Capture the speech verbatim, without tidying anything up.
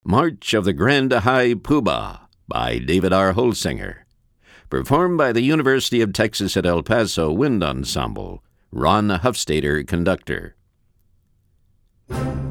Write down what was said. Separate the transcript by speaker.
Speaker 1: March of the Grand High Poobah by David R. Holsinger. Performed by the University of Texas at El Paso Wind Ensemble. Ron Hufstadter, conductor.